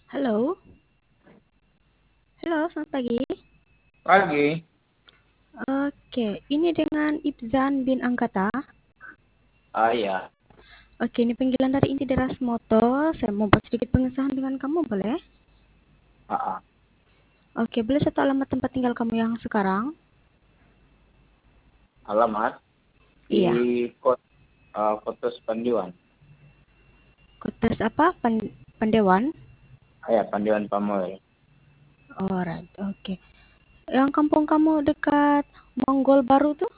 Halo, halo, selamat pagi. Pagi. Oke, ini dengan Ibzan bin Anggata. Ah ya. Oke, ini panggilan dari Inti Deras Moto. Saya mau buat sedikit pengesahan dengan kamu, boleh? Ah, ah. Oke, boleh satu alamat tempat tinggal kamu yang sekarang? Alamat di Iya, kot Kotos Pandiwan. Kotas apa? Pandewan? Ah, ya, Pandiwan Pamoy. Alright, oke. Yang kampung kamu dekat Monggol Baru tuh?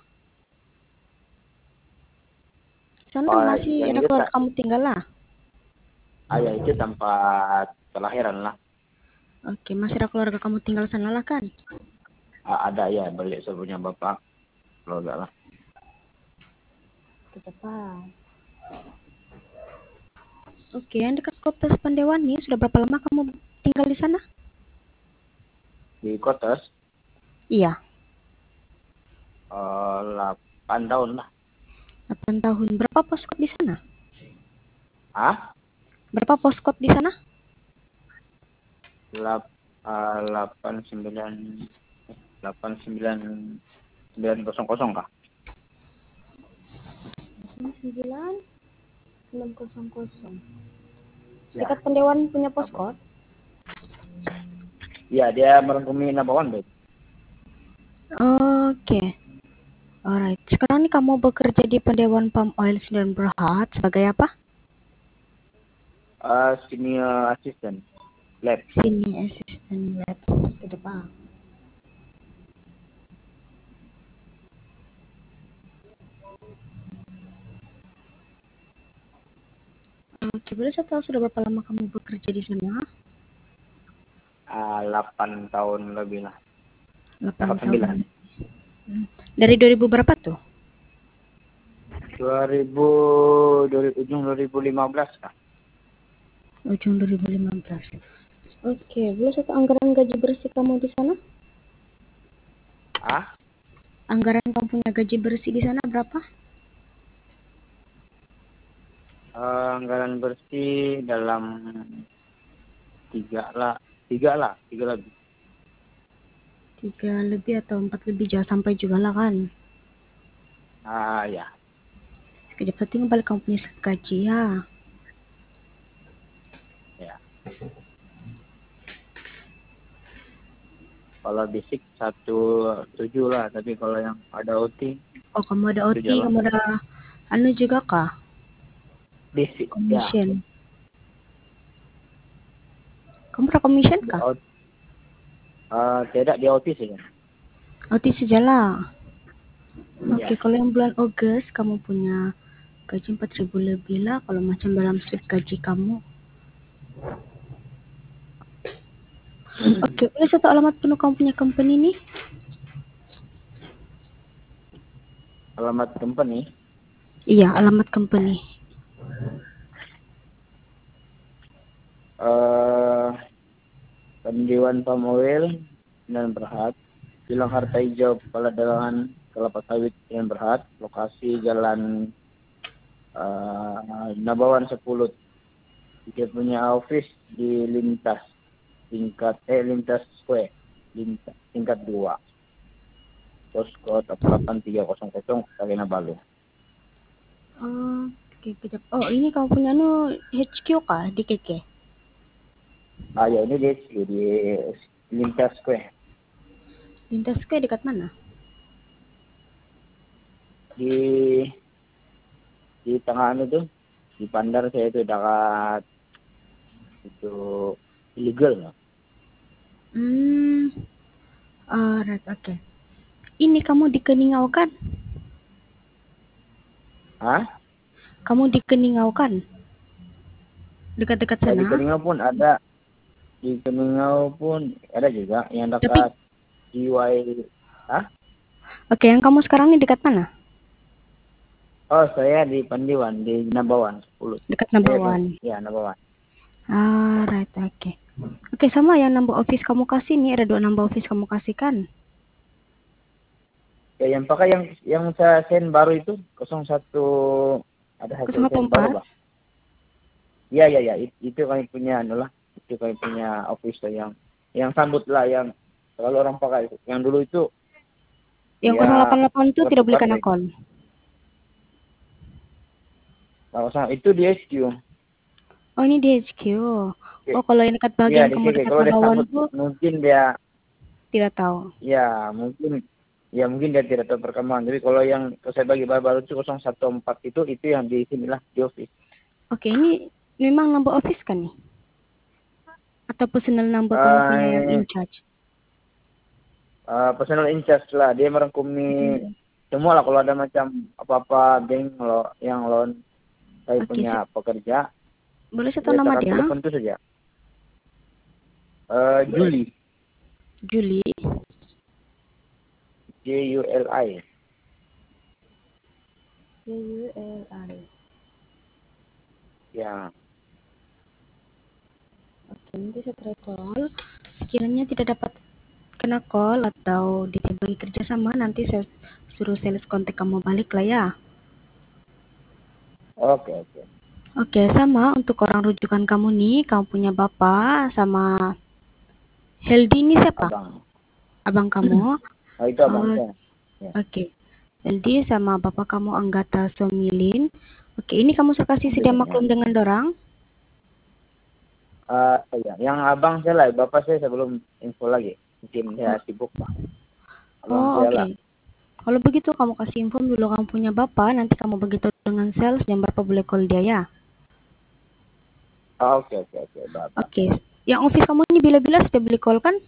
Sana Oh, masih yang ada itu keluarga tak. kamu tinggal lah? Ah, ya, itu tempat kelahiran lah. Oke, masih ada keluarga kamu tinggal sana lah kan? Ah, ada ya, balik sepupunya bapak. Kalau enggak lah. Kita Pak. Oke, yang dekat Kotas Pandewan nih, sudah berapa lama kamu tinggal di sana? Di Kotos, Iya. 8 tahun lah. 8 tahun. Berapa poskot di sana? Ah, Berapa poskot di sana? 89 89 900 kah? 9600. Ya, Dekat Pendewan punya apa? poskot? Iya, dia merengkumi Nabawan, Beb. Oke. Alright. Sekarang nih kamu bekerja di Pendewan Palm Oil Sdn Bhd sebagai apa? Senior assistant lab. Senior Assistant Lab. Ke depan. Oke, boleh saya tahu sudah berapa lama kamu bekerja di sana? 8 tahun lebih lah. 8 8 tahun. 9. Hmm. Dari 2000 berapa tuh? 2000 ujung 2015 kah? Ujung 2015. Oke, boleh saya tahu anggaran gaji bersih kamu di sana? Ah, Anggaran kamu punya gaji bersih di sana berapa? anggaran bersih dalam tiga lebih. 3 lebih atau 4 lebih, jangan sampai juga lah kan. Ah ya, Sekejap satu balik kamu punya gaji ya. ya. Kalau basic 17 lah, tapi kalau yang ada OT Oh, kamu ada itu OT, jalan. kamu ada anu juga kah? Basic ya. Commission. Kamu ada commission Di kah? OT, tidak di OT sih. OT sajalah. Oke, Ya. kalau yang bulan Ogos kamu punya gaji 4.000 lebih lah kalau macam dalam slip gaji kamu. Oke, boleh satu alamat penuh kamu punya company nih? Alamat company. Iya, alamat company. eh Pendiwan Pamoil dan Berhad. Bilang Harta Hijau, Kepala Dagangan Kelapa Sawit dan Berhad. Lokasi Jalan Nabawan 10. Dia punya office di Lintas Square, tingkat 2. Postcode 88300 Kinabalu. Oke, kejap. Oh, ini kamu punya anu HQ kah di KK? Ah ya, ini di Lintas Square. Lintas ke dekat mana? Di tengah itu, di Pandar saya itu dekat itu illegal nggak? Hmm, alright, oke. Ini kamu di Keningau kan? Hah? Kamu di Keningau kan? Dekat-dekat Ya, di sana. Keningau pun ada. Di Keningau pun ada juga yang Tapi, dekat GY. Hah? oke, yang kamu sekarang ini dekat mana? Oh, saya di Pandiwan, di Nabawan 10. Dekat No. Nabawan. Ya, Nabawan. Alright, oke. Oke, sama yang number office kamu kasih nih, ada 2 number office kamu kasih kan? Ya, yang pakai yang saya send baru itu 01, ada satu send baru, 014. Pak. Iya, iya, iya, itu kami punya anu lah. Itu kami punya office tuh yang sambut lah, yang selalu orang pakai. Yang dulu itu Yang ya 088 itu tidak boleh tukar kena deh. call. Kalau sama itu di SQ. Oh, ini di HQ. Oh, kalau yang dekat Iya bagian di kamu sini. dekat Kalau dia Manawan sambut tuh mungkin dia tidak tahu. ya mungkin dia tidak tahu perkembangan. Tapi kalau yang saya bagi baru itu 014 itu yang di sinilah di office. Oke, ini memang number office kan nih? Atau personal number kamu punya yang in Eh, charge? personal in charge lah, dia merangkumi Hmm. semua lah. Kalau ada macam apa-apa bank lo yang loan saya Oke, punya pekerja, boleh saya tahu dia nama akan dia? telepon itu saja. Juli, Juli. JULI. Juli. Ya, Oke, nanti saya try call. Sekiranya tidak dapat kena call atau dia bagi kerja sama, nanti saya suruh sales kontak kamu balik lah ya. oke oke. Oke, sama untuk orang rujukan kamu nih, kamu punya bapak sama Heldi ini siapa? Abang. Abang kamu. Oh itu abang Oh, saya. Ya. oke. Heldi sama bapak kamu Anggata Somilin. Oke, ini kamu suka kasih sedia Ambilin ya. maklum dengan dorang? Ya. Yang abang saya lah, bapak saya belum info lagi. Mungkin dia sibuk pak. Abang Oh, saya oke. lah. Kalau begitu kamu kasih info dulu kamu punya bapak, nanti kamu begitu dengan sales jam berapa boleh call dia ya. Oke oke oke, bapak. Oke. Yang office kamu ini bila-bila sudah boleh call kan?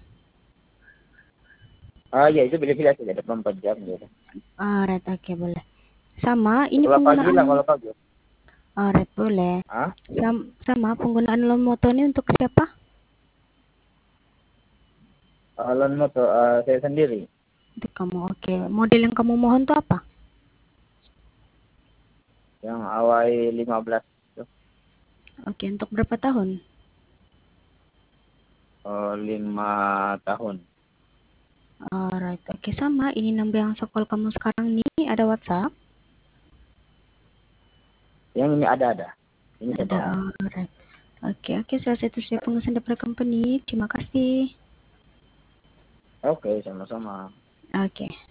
Ya itu pilih-pilih saja, 24 jam gitu. Right, oke boleh. Sama, ini Kalau pagi lah, penggunaan kalau pagi. right boleh. Ah, Sama penggunaan loan motor ini untuk siapa? loan motor saya sendiri. Untuk kamu, oke. Model yang kamu mohon tuh apa? Yang awal 15 tuh. Oke, untuk berapa tahun? 5 tahun. Right, oke sama. Ini nomor yang call kamu sekarang nih, ada WhatsApp? Yang ini ada. Ini saya Ada, bawa. right. Oke, saya itu siap pengurusan daripada company. Terima kasih. Oke, sama-sama. Oke.